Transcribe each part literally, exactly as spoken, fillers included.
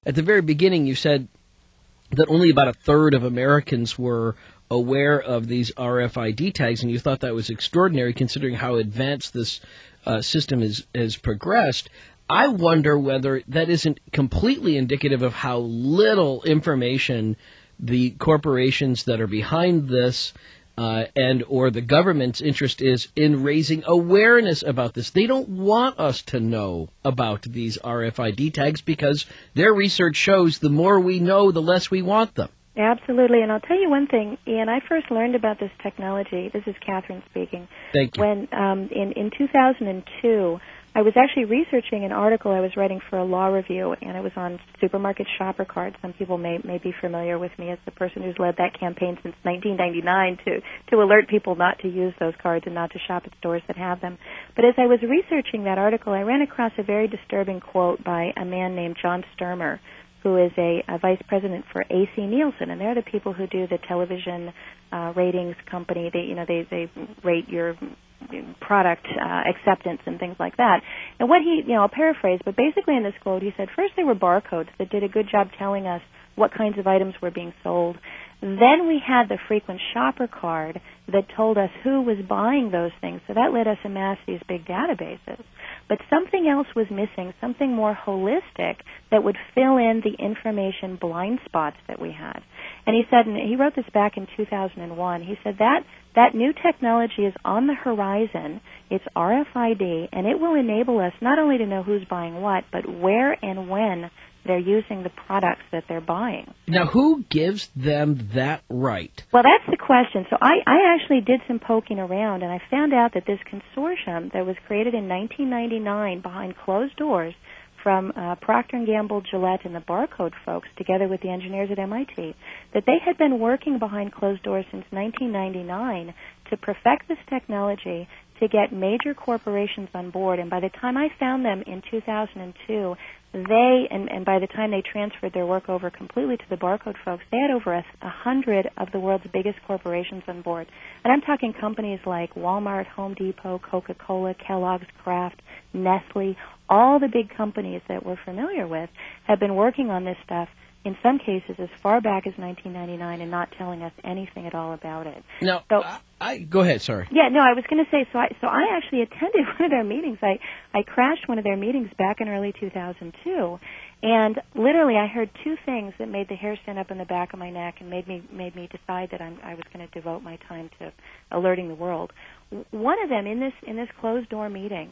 at the very beginning you said that only about a third of Americans were aware of these R F I D tags, and you thought that was extraordinary considering how advanced this uh, system is, has progressed. I wonder whether that isn't completely indicative of how little information the corporations that are behind this uh, and or the government's interest is in raising awareness about this. They don't want us to know about these R F I D tags because their research shows the more we know, the less we want them. Absolutely, and I'll tell you one thing, Ian, I first learned about this technology, this is Catherine speaking, Thank you. when um, in, in two thousand two, I was actually researching an article I was writing for a law review, and it was on supermarket shopper cards. Some people may, may be familiar with me as the person who's led that campaign since nineteen ninety-nine to, to alert people not to use those cards and not to shop at stores that have them. But as I was researching that article, I ran across a very disturbing quote by a man named John Sturmer, who is a, a vice president for A C Nielsen, and they're the people who do the television uh, ratings company. They, you know, they, they rate your product uh, acceptance and things like that. And what he, you know, I'll paraphrase, but basically in this quote, he said, first there were barcodes that did a good job telling us what kinds of items were being sold. Then we had the frequent shopper card that told us who was buying those things, so that let us amass these big databases. But something else was missing, something more holistic that would fill in the information blind spots that we had. And he said, and he wrote this back in two thousand one, he said that that new technology is on the horizon, it's R F I D, and it will enable us not only to know who's buying what, but where and when they're using the products that they're buying. Now, who gives them that right? Well, that's the question. So I, I actually did some poking around, and I found out that this consortium that was created in nineteen ninety-nine behind closed doors from uh, Procter and Gamble, Gillette, and the Barcode folks, together with the engineers at M I T, that they had been working behind closed doors since nineteen ninety-nine to perfect this technology to get major corporations on board. And by the time I found them in two thousand two, they, and, and by the time they transferred their work over completely to the Barcode folks, they had over a, a hundred of the world's biggest corporations on board. And I'm talking companies like Walmart, Home Depot, Coca-Cola, Kellogg's, Kraft, Nestle. All the big companies that we're familiar with have been working on this stuff, in some cases as far back as nineteen ninety-nine, and not telling us anything at all about it. Now, so, I, I go ahead, sorry. Yeah, no, I was going to say, so I, so I actually attended one of their meetings. I, I crashed one of their meetings back in early two thousand two, and literally I heard two things that made the hair stand up in the back of my neck and made me made me decide that I'm, I was going to devote my time to alerting the world. One of them, in this in this closed-door meeting,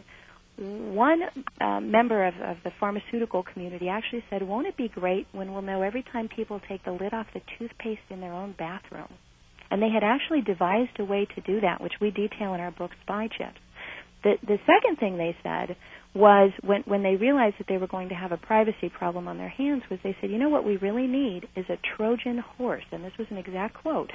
one uh, member of, of the pharmaceutical community actually said, won't it be great when we'll know every time people take the lid off the toothpaste in their own bathroom? And they had actually devised a way to do that, which we detail in our book, Spy Chips. The, the second thing they said was when, when they realized that they were going to have a privacy problem on their hands was they said, you know what we really need is a Trojan horse. And this was an exact quote.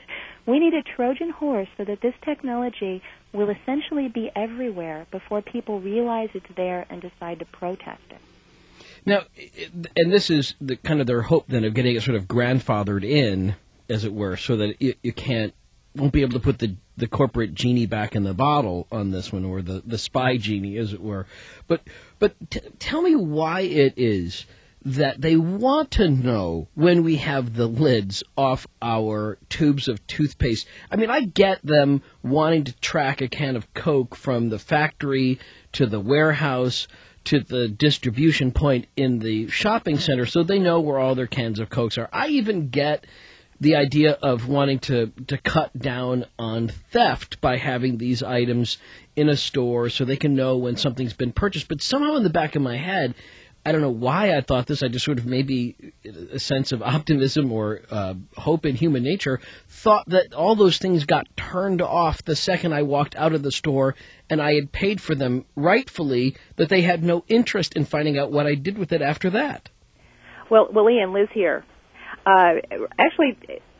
We need a Trojan horse so that this technology will essentially be everywhere before people realize it's there and decide to protest it. Now, and this is the kind of their hope then of getting it sort of grandfathered in, as it were, so that you, you can't, won't be able to put the, the corporate genie back in the bottle on this one, or the, the spy genie, as it were. But but t- tell me why it is that they want to know when we have the lids off our tubes of toothpaste. I mean, I get them wanting to track a can of Coke from the factory to the warehouse to the distribution point in the shopping center so they know where all their cans of Cokes are. I even get the idea of wanting to, to cut down on theft by having these items in a store so they can know when something's been purchased. But somehow in the back of my head, I don't know why I thought this, I just sort of maybe a sense of optimism or uh, hope in human nature, thought that all those things got turned off the second I walked out of the store and I had paid for them rightfully, that they had no interest in finding out what I did with it after that. Well, well Ian, Liz here. Uh, actually,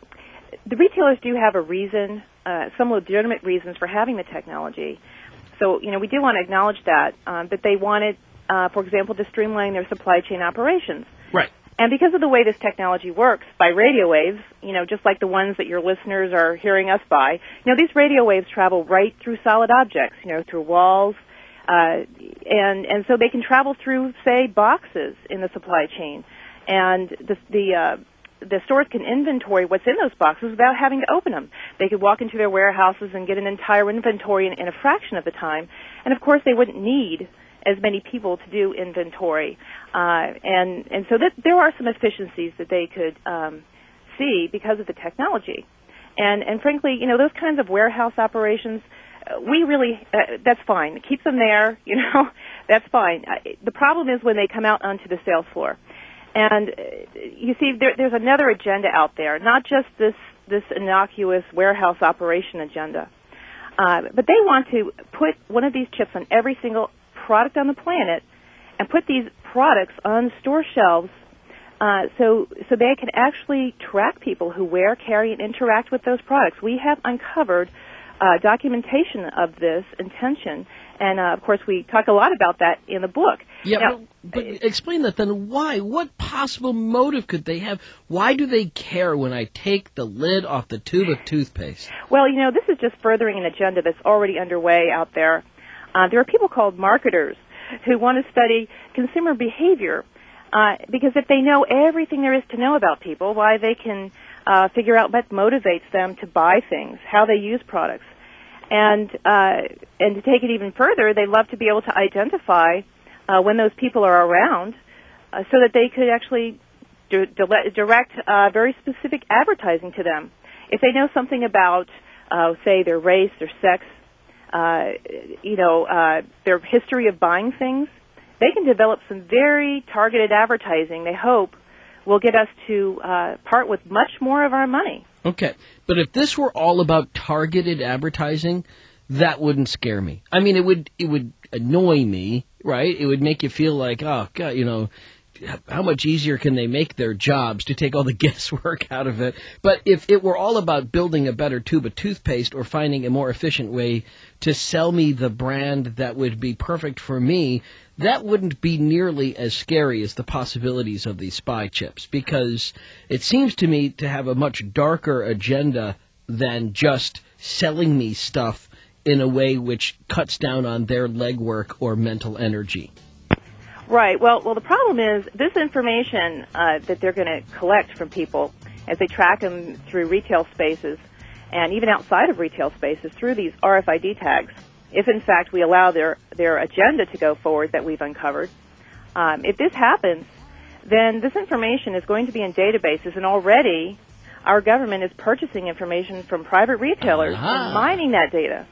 the retailers do have a reason, uh, some legitimate reasons for having the technology. So, you know, we do want to acknowledge that, um, that they wanted, uh, for example, to streamline their supply chain operations. Right. And because of the way this technology works, by radio waves, you know, just like the ones that your listeners are hearing us by, you know, these radio waves travel right through solid objects, you know, through walls, uh, and, and so they can travel through, say, boxes in the supply chain. and the the uh, the stores can inventory what's in those boxes without having to open them. They could walk into their warehouses and get an entire inventory in, in a fraction of the time, and of course they wouldn't need as many people to do inventory. Uh, and and so that there are some efficiencies that they could um, see because of the technology. And and frankly, you know, those kinds of warehouse operations, uh, we really, uh, that's fine. Keep them there, you know, that's fine. Uh, the problem is when they come out onto the sales floor. And uh, you see, there, there's another agenda out there, not just this, this innocuous warehouse operation agenda. Uh, but they want to put one of these chips on every single product on the planet and put these products on store shelves uh, so so they can actually track people who wear, carry, and interact with those products. We have uncovered uh, documentation of this intention, and uh, of course we talk a lot about that in the book. Yeah, now, but, but explain that then. Why? What possible motive could they have? Why do they care when I take the lid off the tube of toothpaste? Well, you know, this is just furthering an agenda that's already underway out there. Uh, there are people called marketers who want to study consumer behavior uh, because if they know everything there is to know about people, why they can uh, figure out what motivates them to buy things, how they use products. And uh, and to take it even further, they love to be able to identify uh, when those people are around uh, so that they could actually do, direct uh, very specific advertising to them. If they know something about, uh, say, their race, their sex, Uh, you know, uh, their history of buying things, they can develop some very targeted advertising they hope will get us to uh, part with much more of our money. Okay, but if this were all about targeted advertising, that wouldn't scare me. I mean, it would it would annoy me, right? It would make you feel like, oh, God, you know, how much easier can they make their jobs to take all the guesswork out of it? But if it were all about building a better tube of toothpaste or finding a more efficient way to sell me the brand that would be perfect for me, that wouldn't be nearly as scary as the possibilities of these spy chips, because it seems to me to have a much darker agenda than just selling me stuff in a way which cuts down on their legwork or mental energy. Right. Well, well, the problem is this information uh, that they're going to collect from people as they track them through retail spaces and even outside of retail spaces through these R F I D tags. If in fact we allow their their agenda to go forward that we've uncovered, um, if this happens, then this information is going to be in databases, and already our government is purchasing information from private retailers uh-huh. and mining that data.